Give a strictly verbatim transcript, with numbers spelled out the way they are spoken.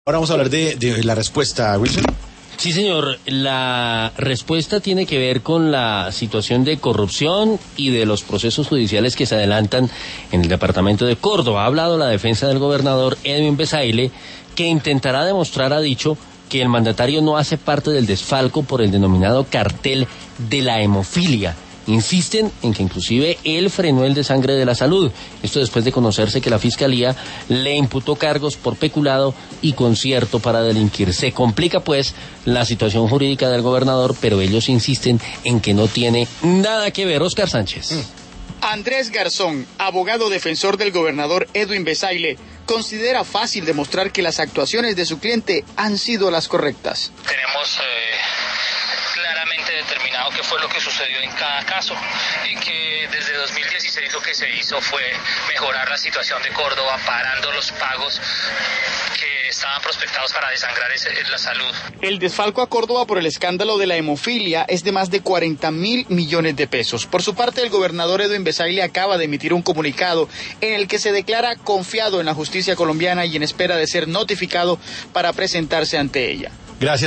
Ahora vamos a hablar de, de la respuesta, Wilson. Sí, señor. La respuesta tiene que ver con la situación de corrupción y de los procesos judiciales que se adelantan en el departamento de Córdoba. Ha hablado la defensa del gobernador Edwin Besaile, que intentará demostrar, ha dicho, que el mandatario no hace parte del desfalco por el denominado cartel de la hemofilia. Insisten en que inclusive él frenó el desangre de la salud. Esto después de conocerse que la Fiscalía le imputó cargos por peculado y concierto para delinquir. Se complica pues la situación jurídica del gobernador, pero ellos insisten en que no tiene nada que ver. Oscar Sánchez. Mm. Andrés Garzón, abogado defensor del gobernador Edwin Besaile, considera fácil demostrar que las actuaciones de su cliente han sido las correctas. Tenemos eh, claramente determinado qué fue lo que sucedió en cada caso y que desde dos mil dieciséis lo que se hizo fue mejorar la situación de Córdoba, parando los pagos que estaban prospectados para desangrar ese, la salud. El desfalco a Córdoba por el escándalo de la hemofilia es de más de cuarenta mil millones de pesos. Por su parte, el gobernador Edwin Besaile acaba de emitir un comunicado en el que se declara confiado en la justicia colombiana y en espera de ser notificado para presentarse ante ella. Gracias.